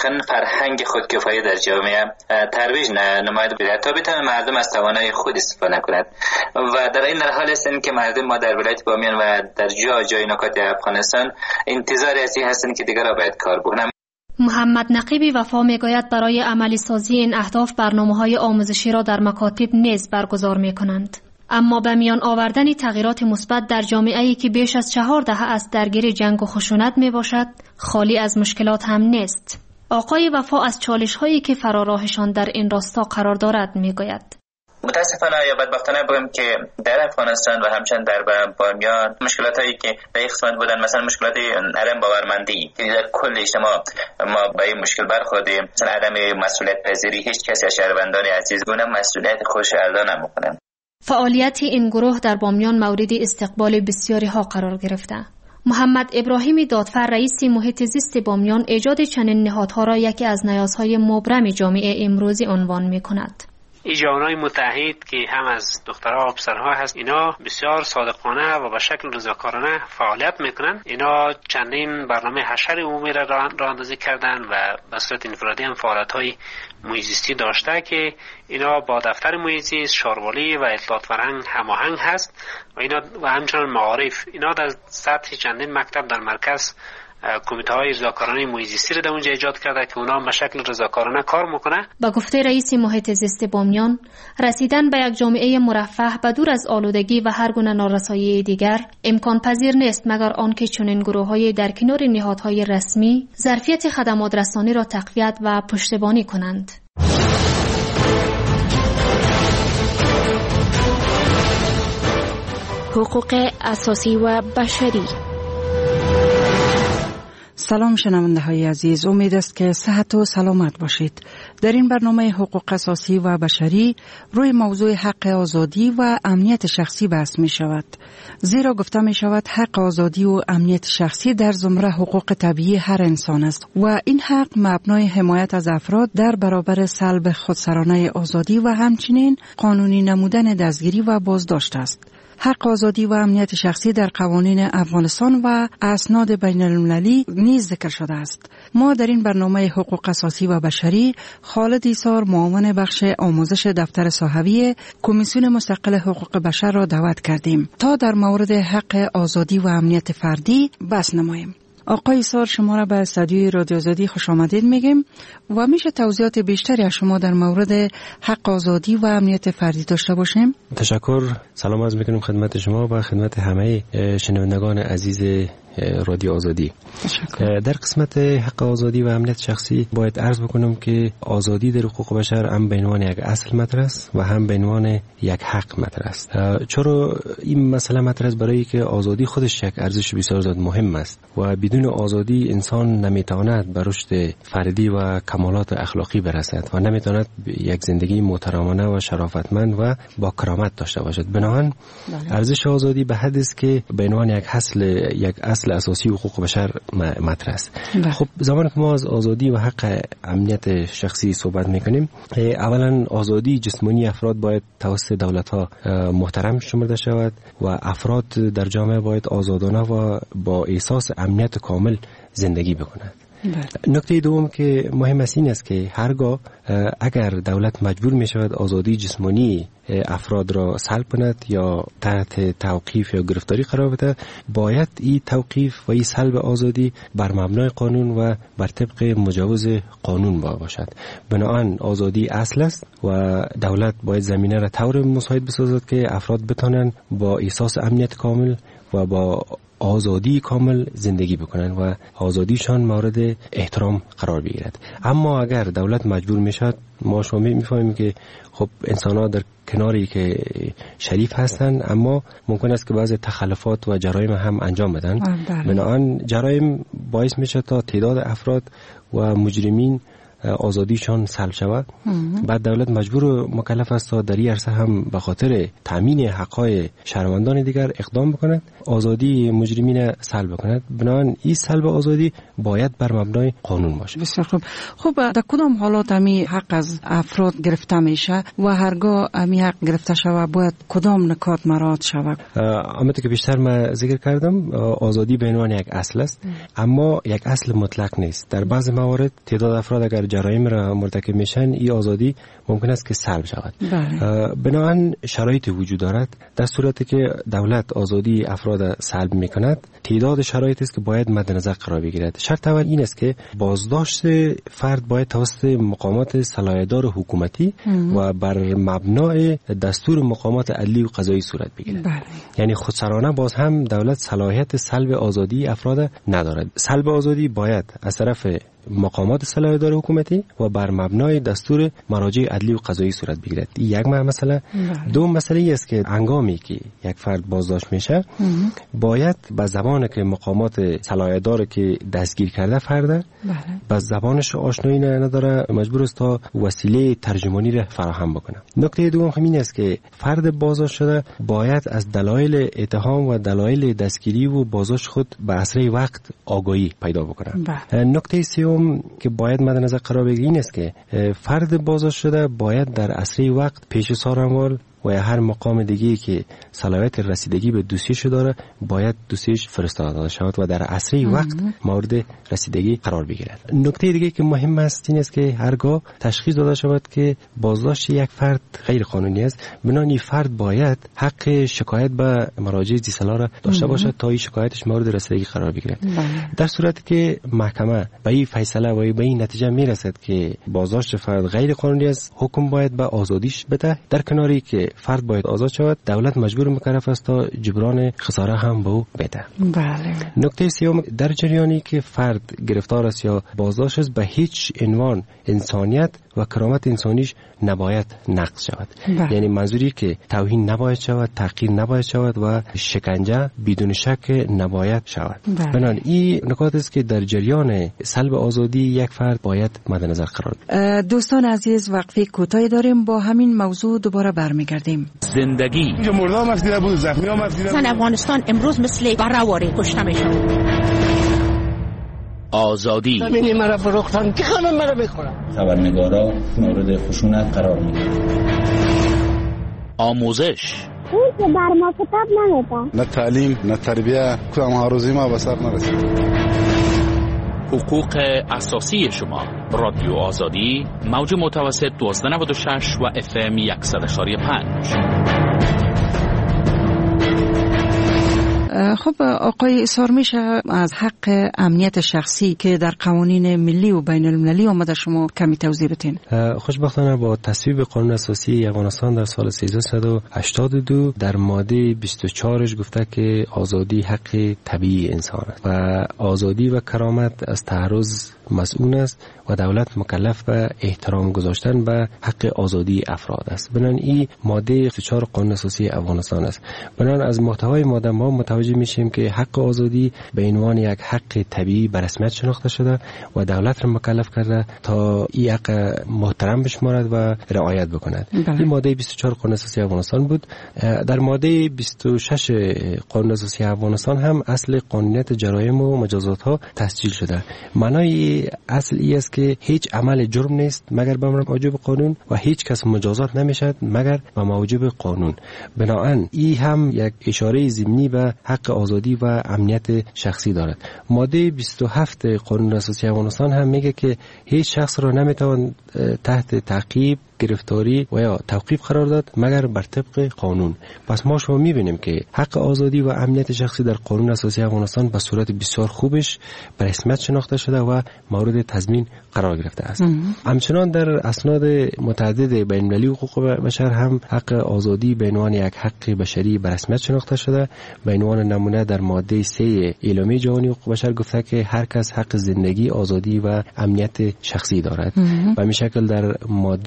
واقعا فرهنگ خودکفایی در جامعه ترویج نماید بده تا بتونه مردم از توانایی خود استفاده کند و در این حال هستن که مردم ما در ولایت بامیان و در جای نکات افغانستان انتظار ازی هستن که دیگر را باید کار بکنن. محمد نقیبی وفا میگوید برای عملی سازی این اهداف برنامه‌های آموزشی را در مکاتب نیز برگزار می‌کنند. اما به میان آوردن تغییرات مثبت در جامعه‌ای که بیش از 4 دهه از درگیر جنگ و خشونت میباشد خالی از مشکلات هم نیست. آقای وفا از چالش‌هایی که فراراهشان در این راستا قرار دارد میگوید. متاسفانه یا بدبختانه بگم که در افغانستان و همچنین در بامیان مشکلاتایی که به یک قسمت بودن، مثلا مشکلات عدم باورمندی که در کل اجتماع ما با این مشکل برخوردیم، مثلا عدم مسئولیت پذیری، هیچ کسی از شهروندان عزیز گونه مسئولیت خودش ادا نمیکنه. فعالیت این گروه در بامیان مورد استقبال بسیاری ها قرار گرفته. محمد ابراهیم دادفر رئیس محیط زیست بامیان ایجاد چنین نهادها را یکی از نیازهای مبرم جامعه امروزی عنوان می‌کند. این جوانای متحد که هم از دخترها و پسرها هست، اینا بسیار صادقانه و به شکل رضاکارانه فعالیت میکنن. اینا چندین برنامه حشر عمومی را راهاندازی کردن و به صورت انفرادی هم فعالیت‌های محیط‌زیستی داشته که اینا با دفتر محیط‌زیست، شاروالی و اطلاعات فرهنگ هماهنگ هست و اینا و همچنین معارف. اینا در سطح چندین مکتب در مرکز کمیته‌های رضاکارانه محیط زیستی را در اونجا ایجاد کرده که اونا به شکل رضاکارانه کار میکنه. با گفته رئیس محیط زیست بامیان، رسیدن به یک جامعه مرفه و دور از آلودگی و هر گونه نارسایی دیگر امکان پذیر نیست مگر آنکه چنین گروه‌های در کنار نهادهای رسمی ظرفیت خدمات رسانی را تقویت و پشتیبانی کنند. حقوق اساسی و بشری. سلام شنونده های عزیز، امید است که صحت و سلامت باشید. در این برنامه حقوق اساسی و بشری روی موضوع حق آزادی و امنیت شخصی بحث می شود. زیرا گفته می شود حق آزادی و امنیت شخصی در زمره حقوق طبیعی هر انسان است و این حق مبنای حمایت از افراد در برابر سلب خودسرانه آزادی و همچنین قانونی نمودن دستگیری و بازداشت است. حق آزادی و امنیت شخصی در قوانین افغانستان و اسناد بین المللی نیز ذکر شده است. ما در این برنامه حقوق اساسی و بشری خالد ایسار، معاون بخش آموزش دفتر صحوی کمیسیون مستقل حقوق بشر را دعوت کردیم تا در مورد حق آزادی و امنیت فردی بحث نماییم. آقای ایسار، شما را به استودیوی رادیو آزادی خوش آمدید میگیم و میشه توضیحات بیشتری از شما در مورد حق آزادی و امنیت فردی داشته باشیم؟ تشکر. سلام عرض میکنم خدمت شما و خدمت همه شنوندگان عزیز رادیو آزادی. در قسمت حق آزادی و امنیت شخصی باید عرض بکنم که آزادی در حقوق بشر هم به عنوان یک اصل مطرح است و هم به عنوان یک حق مطرح است. چرا این مسئله مطرح است؟ برای که آزادی خودش یک ارزش بسیار زیاد مهم است و بدون آزادی انسان نمیتواند به رشد فردی و کمالات اخلاقی برسد و نمیتواند یک زندگی محترمانه و شرافتمند و با کرامت داشته باشد. بنابراین ارزش آزادی به حد است که به عنوان یک اصل اساسی حقوق بشر مطرح است. خب زمانی که ما از آزادی و حق امنیت شخصی صحبت میکنیم، اولا آزادی جسمانی افراد باید توسط دولت‌ها محترم شمرده شود و افراد در جامعه باید آزادانه و با احساس امنیت کامل زندگی بکنند. نکته دوم که مهم است این است که هرگاه اگر دولت مجبور می شود آزادی جسمانی افراد را سلب کند یا تحت توقیف یا گرفتاری قرار بده، باید این توقیف و این سلب آزادی بر مبنای قانون و بر طبق مجوز قانون باشد. بنابراین آزادی اصل است و دولت باید زمینه را طور مساعد بسازد که افراد بتوانند با احساس امنیت کامل و با آزادی کامل زندگی بکنن و آزادیشان مورد احترام قرار بگیرد. اما اگر دولت مجبور میشد، ما شما میفهمیم که خب انسان‌ها در کناری که شریف هستند اما ممکن است که بعض تخلفات و جرایم هم انجام بدن. بنابراین جرایم باعث میشه تا تعداد افراد و مجرمین آزادیشان سلب شود، بعد دولت مجبور و مکلف است تا در این عرصه هم به خاطر تامین حقوق شهروندان دیگر اقدام بکند، آزادی مجرمین سلب کند. بنابراین این سلب آزادی باید بر مبنای قانون باشه. بسیار خوب. خب در کدام حالات امی حق از افراد گرفته میشه و هرگاه امی حق گرفته شود باید کدام نکات مراعات شود؟ همونطور که بیشتر من ذکر کردم، آزادی به عنوان یک اصل است، اما یک اصل مطلق نیست. در بعض موارد تعداد افراد اگر جرایم را مرتکب میشن، این آزادی ممکن است که سلب شود. بنابراین شرایط وجود دارد. در صورتی که دولت آزادی افراد سلب میکند، تعداد شرایط است که باید مد نظر قرار بگیرد. شرط اول این است که بازداشت فرد باید توسط مقامات صلاحیت‌دار حکومتی و بر مبنای دستور مقامات عدلی و قضایی صورت بگیرد. یعنی خودسرانه باز هم دولت صلاحیت سلب آزادی افراد ندارد. سلب آزادی باید از طرف مقامات صلاحیت‌دار حکومتی و بر مبنای دستور مراجع عدلی و قضایی صورت بگیرد. این یک مسئله. دوم مسئله ای است که هنگامی که یک فرد بازداشت میشه، باید به زبانی که مقامات صلاحیت‌دار که دستگیر کرده فرد به زبانش آشنایی نداره، مجبور است تا وسیله ترجمانی را فراهم بکنه. نکته دوم این است که فرد بازداشت شده باید از دلایل اتهام و دلایل دستگیری و بازداشت خود به اسرع وقت آگاهی پیدا بکنه. نکته سوم که باید مد نظر قرار بگیرید این است که فرد بازداشت شده باید در اسرع وقت پیش سازمان و یا هر مقام دیگه‌ای که صلاحیت رسیدگی به دوسیش داره باید دوسیش فرستاده شود و در اسرع وقت مورد رسیدگی قرار بگیرد. نکته دیگه که مهم است این است که هرگاه تشخیص داده شود که بازداشت یک فرد غیر قانونی است، بنابراین فرد باید حق شکایت به مراجع ذی‌صلاح را داشته باشد تا این شکایتش مورد رسیدگی قرار بگیرد. در صورتی که محکمه به این فیصله و به این نتیجه میرسد که بازداشت فرد غیر قانونی است، حکم باید به آزادیش بده. در کناری که فرد باید آزاد شود، دولت مجبور مکلف است تا جبران خساره هم به او بده. نکته سوم، در جریانی که فرد گرفتار است یا بازداشت است، به هیچ عنوان انسانیت و کرامت انسانیش نباید نقض شود. یعنی منظوری که توهین نباید شود، تحقیر نباید شود و شکنجه بدون شک نباید شود. بنابراین این نکات است که در جریان سلب آزادی یک فرد باید مد نظر قرار بگیرد. دوستان عزیز، وقفه کوتاهی داریم، با همین موضوع دوباره برمیگردیم. زندگی اینجا مردم مسئله بود، زخمی ها مسئله بود. افغانستان امروز مثل بره‌واره کشته میشن. آزادی زمینی مرا فروختن که همه مرا بخورن. خبرنگارا مورد خشونت قرار میگیرن. آموزش اون که بر ما کتاب نمیده. نه تعلیم نه تربیه، کدام هاروزی ما به سر نرسید. حقوق اساسی شما. رادیو آزادی، موج متوسط 1296 و FM 100.5. خب آقای اصرار میشه از حق امنیت شخصی که در قوانین ملی و بین المللی آمده شما کمی توضیح بدین؟ خوشبختانه با تصویب قانون اساسی افغانستان در سال 1382 در ماده 24 گفته که آزادی حق طبیعی انسان است و آزادی و کرامت از تعرض مسئول است و دولت مکلف به احترام گذاشتن به حق آزادی افراد است. بنابراین این ماده 24 قانون اساسی افغانستان است. بنابراین از محتوای ماده ما متوجه میشیم که حق آزادی به عنوان یک حق طبیعی به رسمیت شناخته شده و دولت را مکلف کرده تا این حق محترم بشمارد و رعایت بکند. این ماده 24 قانون اساسی افغانستان بود. در ماده 26 قانون اساسی افغانستان هم اصل قانونیت جرایم و مجازات ها تسجیل شده. معنای اصل ای است که هیچ عمل جرم نیست مگر به موجب قانون و هیچ کس مجازات نمیشد مگر به موجب قانون. بنابراین این هم یک اشاره ضمنی به حق آزادی و امنیت شخصی دارد. ماده 27 قانون اساسی افغانستان هم میگه که هیچ شخص را نمیتوان تحت تعقیب، گرفتاری و یا توقیف قرار داد مگر بر طبق قانون. پس ما شما میبینیم که حق آزادی و امنیت شخصی در قانون اساسی افغانستان به صورت بسیار خوبش به رسمیت شناخته شده و مورد تضمین قرار گرفته است. همچنان در اسناد متعدد بین المللی حقوق بشر هم حق آزادی به عنوان یک حق بشری به رسمیت شناخته شده. به عنوان نمونه در ماده 3 اعلامیه جهانی حقوق بشر گفته که هر کس حق زندگی، آزادی و امنیت شخصی دارد. و به همین شکل در ماده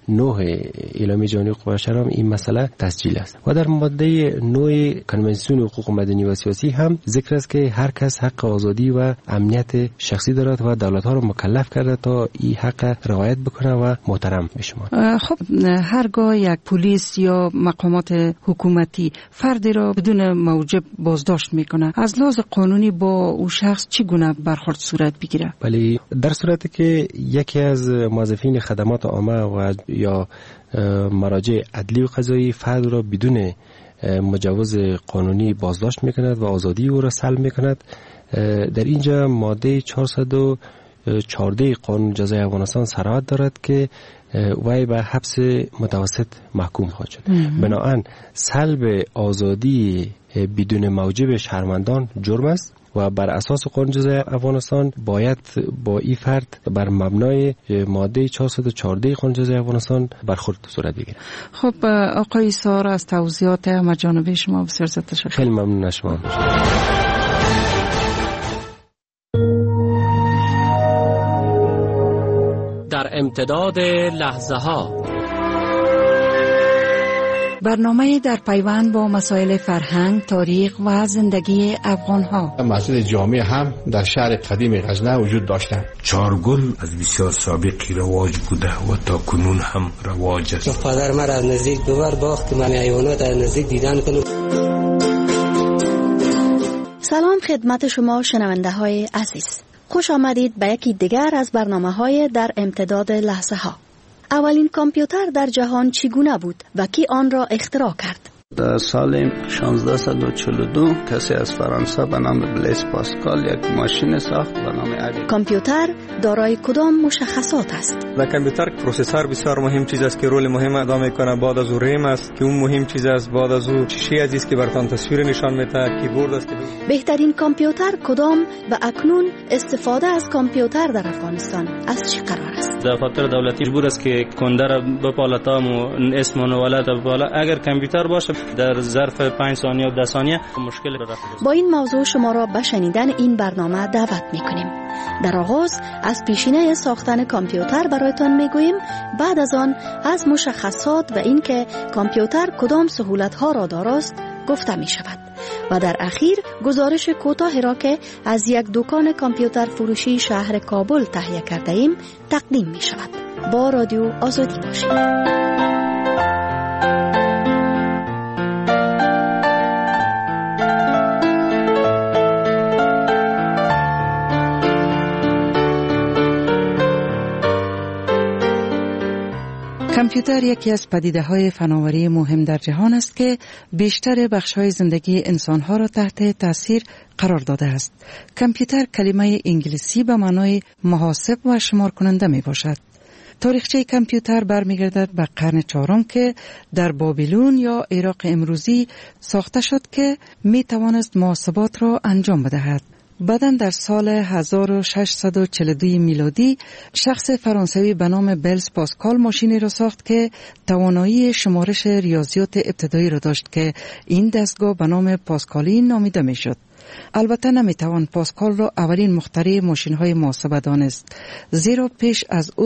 9 اعلامیه جهانی حقوق بشر هم این مسئله تسجیل است و در ماده 9 کنوانسیون حقوق مدنی و سیاسی هم ذکر است که هر کس حق آزادی و امنیت شخصی دارد و دولت‌ها را مکلف کرده تا این حق رعایت بکنه و محترم بشمارد. خب هرگاه یک پلیس یا مقامات حکومتی فردی را بدون موجب بازداشت میکنه، از لحاظ قانونی با او شخص چگونه برخورد صورت بگیره؟ ولی در صورتی که یکی از موظفین خدمات عامه و یا مراجع عدلی و قضایی فرد را بدون مجوز قانونی بازداشت میکند و آزادی او را سلب میکند، در اینجا ماده 414 قانون جزای افغانستان صراحت دارد که وی به حبس متوسط محکوم خواهد شد. بنابراین سلب آزادی بدون موجب شهروندان جرم است و بر اساس قانون جزای افغانستان باید با این فرد بر مبنای ماده 414 قانون جزای افغانستان برخورد صورت بگیرد. خب آقای ایسار، از توضیحات همه جانبه شما بسیار زیاد تشکر. خیلی ممنون از شما. در امتداد لحظه ها، برنامه در پیوند با مسائل فرهنگ، تاریخ و زندگی افغان ها. مسجد جامع هم در شهر قدیم غزنه وجود داشتند. چارگل از بسیار سابقی رواج بوده و تا کنون هم رواج است. پدر من از نزدیک ببر باخت که من حیوانات از نزدیک دیدن کنم. سلام خدمت شما شنونده های عزیز. خوش آمدید به یکی دیگر از برنامه‌های در امتداد لحظه ها. اولین کامپیوتر در جهان چگونه بود و کی آن را اختراع کرد؟ در سال 1642 کسی از فرانسه به نام بلیس پاسکال یک ماشین ساخت به نام ادی. کامپیوتر دارای کدام مشخصات است؟ در کامپیوتر پروسسور بسیار مهم چیز است که رول مهم ادا میکنه. بعد از او ریم است که اون مهم چیز است. بعد از او شیشه عزیز که براتون تصویر نشان میده. کیبورد است که بهترین کامپیوتر کدام و اکنون استفاده از کامپیوتر در افغانستان از چه قرار است؟ دفاتر دولتی مجبور است که کنده را بپالتام و اسم و ولایت بپاله. اگر کامپیوتر باشه در ظرف 5 ثانیه و 10 ثانیه مشکل را رفع. با این موضوع شما را به شنیدن این برنامه دعوت می‌کنیم. در آغاز از پیشینه ساختن کامپیوتر برایتان میگوییم، بعد از آن از مشخصات و اینکه کامپیوتر کدام سهولت‌ها را دارست گفته می شود و در اخیر گزارش کوتاهی را که از یک دکان کامپیوتر فروشی شهر کابل تهیه کرده ایم تقدیم می شود. با رادیو آزادی باشید. کامپیوتر یکی از پدیده‌های فناوری مهم در جهان است که بیشتر بخش‌های زندگی انسان‌ها را تحت تأثیر قرار داده است. کامپیوتر کلمه انگلیسی به معنای محاسب و شمار کننده می باشد. تاریخچه کامپیوتر برمیگردد به قرن 4 که در بابلون یا عراق امروزی ساخته شد که می توانست محاسبات را انجام بدهد. بعداً در سال 1642 میلادی شخص فرانسوی به نام بلیس پاسکال ماشینی را ساخت که توانایی شمارش ریاضیات ابتدایی را داشت که این دستگاه به نام پاسکالی نامیده می شد. البته نمی توان پاسکال را اولین مخترع ماشین‌های محاسبه دانست، زیرا پیش از او